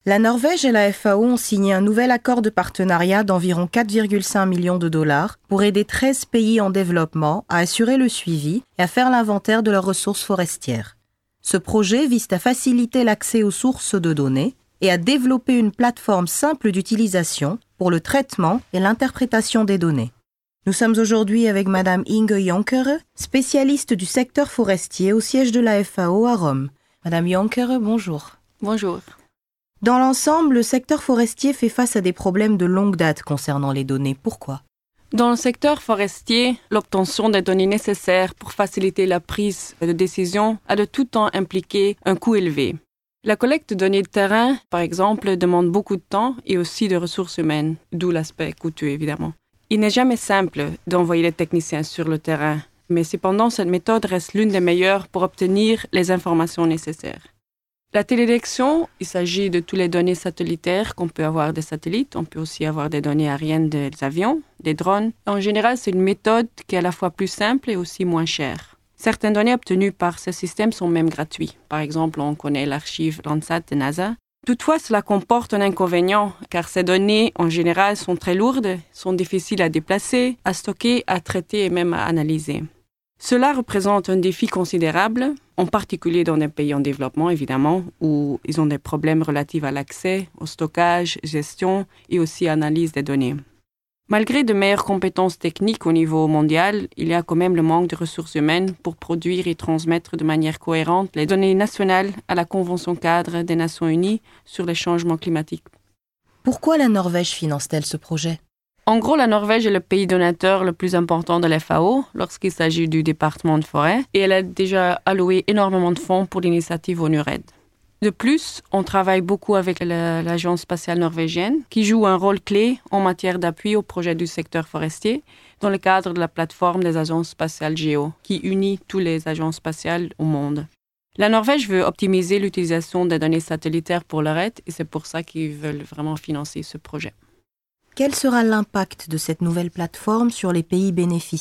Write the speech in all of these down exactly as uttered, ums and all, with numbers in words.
La Norvège et la F A O ont signé un nouvel accord de partenariat d'environ quatre virgule cinq millions de dollars pour aider treize pays en développement à assurer le suivi et à faire l'inventaire de leurs ressources forestières. Ce projet vise à faciliter l'accès aux sources de données et à développer une plateforme simple d'utilisation pour le traitement et l'interprétation des données. Nous sommes aujourd'hui avec Madame Inge Jonkere, spécialiste du secteur forestier au siège de la F A O à Rome. Madame Jonkere, bonjour. Bonjour. Dans l'ensemble, le secteur forestier fait face à des problèmes de longue date concernant les données. Pourquoi ? Dans le secteur forestier, l'obtention des données nécessaires pour faciliter la prise de décision a de tout temps impliqué un coût élevé. La collecte de données de terrain, par exemple, demande beaucoup de temps et aussi de ressources humaines, d'où l'aspect coûteux évidemment. Il n'est jamais simple d'envoyer les techniciens sur le terrain, mais cependant cette méthode reste l'une des meilleures pour obtenir les informations nécessaires. La télédétection, il s'agit de toutes les données satellitaires qu'on peut avoir des satellites. On peut aussi avoir des données aériennes des avions, des drones. En général, c'est une méthode qui est à la fois plus simple et aussi moins chère. Certaines données obtenues par ce système sont même gratuites. Par exemple, on connaît l'archive Landsat de NASA. Toutefois, cela comporte un inconvénient, car ces données, en général, sont très lourdes, sont difficiles à déplacer, à stocker, à traiter et même à analyser. Cela représente un défi considérable, en particulier dans des pays en développement, évidemment, où ils ont des problèmes relatifs à l'accès, au stockage, gestion et aussi analyse des données. Malgré de meilleures compétences techniques au niveau mondial, il y a quand même le manque de ressources humaines pour produire et transmettre de manière cohérente les données nationales à la Convention cadre des Nations Unies sur les changements climatiques. Pourquoi la Norvège finance-t-elle ce projet ? En gros, la Norvège est le pays donateur le plus important de l'F A O lorsqu'il s'agit du département de forêt et elle a déjà alloué énormément de fonds pour l'initiative ONURED. De plus, on travaille beaucoup avec la, l'Agence spatiale norvégienne qui joue un rôle clé en matière d'appui au projet du secteur forestier dans le cadre de la plateforme des agences spatiales Géo qui unit toutes les agences spatiales au monde. La Norvège veut optimiser l'utilisation des données satellitaires pour l'O R E D et c'est pour ça qu'ils veulent vraiment financer ce projet. Quel sera l'impact de cette nouvelle plateforme sur les pays bénéficiaires ?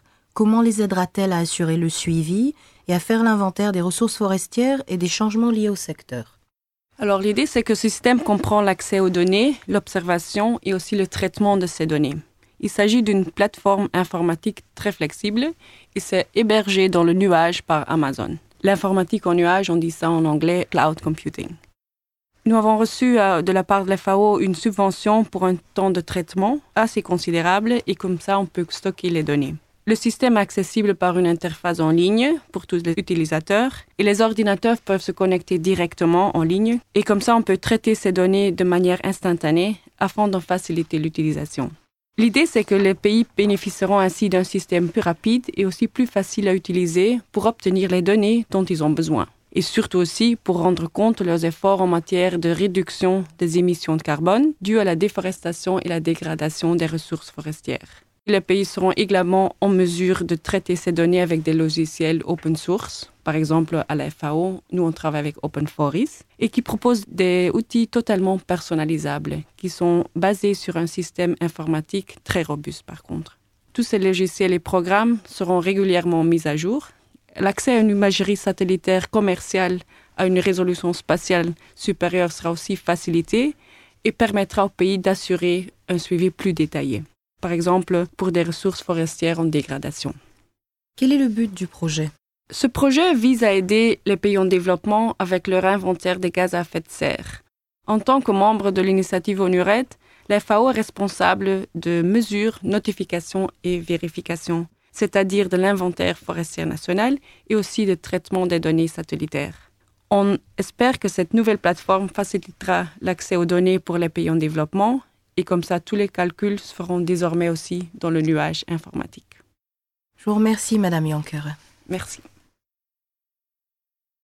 Comment les aidera-t-elle à assurer le suivi et à faire l'inventaire des ressources forestières et des changements liés au secteur ? Alors l'idée, c'est que ce système comprend l'accès aux données, l'observation et aussi le traitement de ces données. Il s'agit d'une plateforme informatique très flexible et c'est hébergé dans le nuage par Amazon. L'informatique en nuage, on dit ça en anglais, cloud computing. Nous avons reçu euh, de la part de l'F A O une subvention pour un temps de traitement assez considérable et comme ça, on peut stocker les données. Le système est accessible par une interface en ligne pour tous les utilisateurs et les ordinateurs peuvent se connecter directement en ligne et comme ça, on peut traiter ces données de manière instantanée afin d'en faciliter l'utilisation. L'idée, c'est que les pays bénéficieront ainsi d'un système plus rapide et aussi plus facile à utiliser pour obtenir les données dont ils ont besoin. Et surtout aussi pour rendre compte de leurs efforts en matière de réduction des émissions de carbone dues à la déforestation et la dégradation des ressources forestières. Les pays seront également en mesure de traiter ces données avec des logiciels open source. Par exemple, à la F A O, nous on travaille avec Open Forests et qui proposent des outils totalement personnalisables qui sont basés sur un système informatique très robuste par contre. Tous ces logiciels et programmes seront régulièrement mis à jour. L'accès à une imagerie satellitaire commerciale à une résolution spatiale supérieure sera aussi facilité et permettra au pays d'assurer un suivi plus détaillé. Par exemple, pour des ressources forestières en dégradation. Quel est le but du projet ? Ce projet vise à aider les pays en développement avec leur inventaire des gaz à effet de serre. En tant que membre de l'initiative ONURED, la F A O est responsable de mesures, notifications et vérifications, c'est-à-dire de l'inventaire forestier national et aussi de traitement des données satellitaires. On espère que cette nouvelle plateforme facilitera l'accès aux données pour les pays en développement et comme ça, tous les calculs se feront désormais aussi dans le nuage informatique. Je vous remercie, Madame Jonkere. Merci.